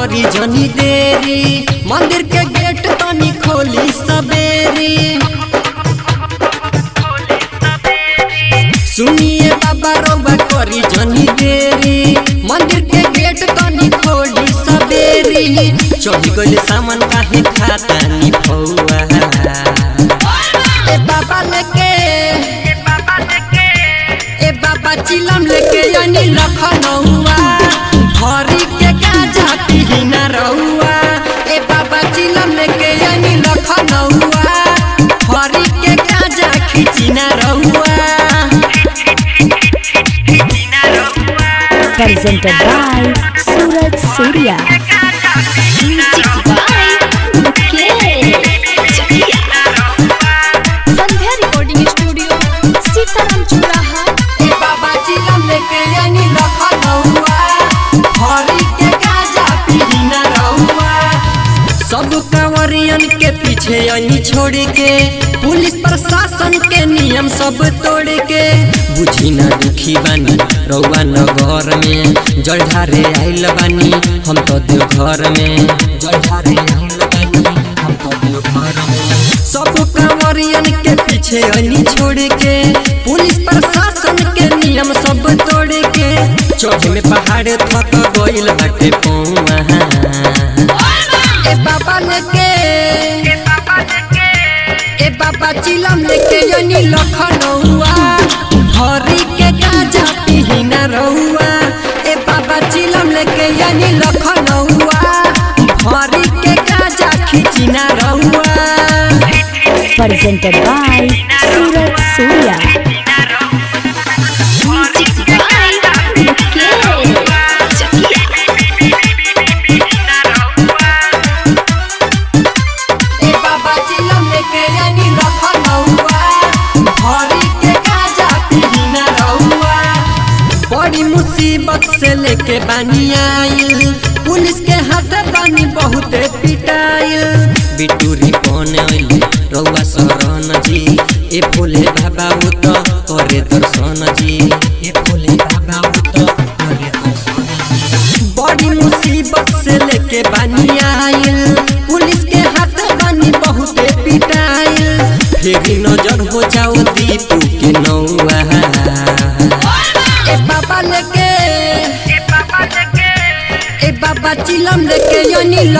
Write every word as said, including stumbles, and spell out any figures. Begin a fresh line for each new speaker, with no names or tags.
करी जनी देरी मंदिर के गेट तनी खोली सबेरी। सुनिए बाबा रउआ करी जनी देरी मंदिर के गेट तनी खोली सबेरी। चढ़ गइल सामान काहे खाता नी फौआ ए बाबा लेके ए बाबा चिलम लेके यानी लखनऊआ भरी के गाजा पी ना रहुआ। ए बाबा चिलम लेके यानी लखनऊआ भरी के गाजा खींची ना रहुआ।
Presented by Suraj Surya. Music by Mukesh Chakia. Sandhya Recording Studio, Sitaram Churaha.
ए बाबा चिलम लेके यानी लखनऊआ भरी के गाजा पी ना रहुआ। सब कांवरियन के पीछे यानी छोड़ के पुलिस प्रशासन के नियम सब तोड़ के बुझी ना दुखी बानी रउआ नगर में जल ढारे आइल बानी हम तो देव घर में जल ढारे आइल बानी हम तो देव घर में। सब कांवरियन के पीछे अनी छोड़ के पुलिस प्रशासन के नियम सब तोड़ के चढ़े में पहाड़ थक गइल बाटे पौआ। ए बाबा लेके ए बाबा चिलम लेके यानी लखनऊआ भरी के गाजा पी ना रहुआ। ए बाबा चिलम लेके यानी लखनऊआ भरी के गाजा खींची ना रहुआ।
Presented by Suraj Surya. Music by Mukesh Chakia.
ए बाबा चिलम लेके यानी लखनऊआ भरी के गाजा पी ना रहुआ। बड़ी मुसीबत से लेके बानी आइल पुलिस के हाथ बानी बहुत पिटाइल। बिटूरी कौन आइल रउआ शरण जी ए भोले बाबा वो तो करे दर्शन जी ए भोले बाबा वो तो करे दर्शन जी। बड़ी मुसीबत से लेके बानी आइल पुलिस के हाथ बानी बहुत पिटाइल। फेरी नजर हो जाओ दीपू के नौआ। ए बाबा लेके ए बाबा चिलम लेके यानी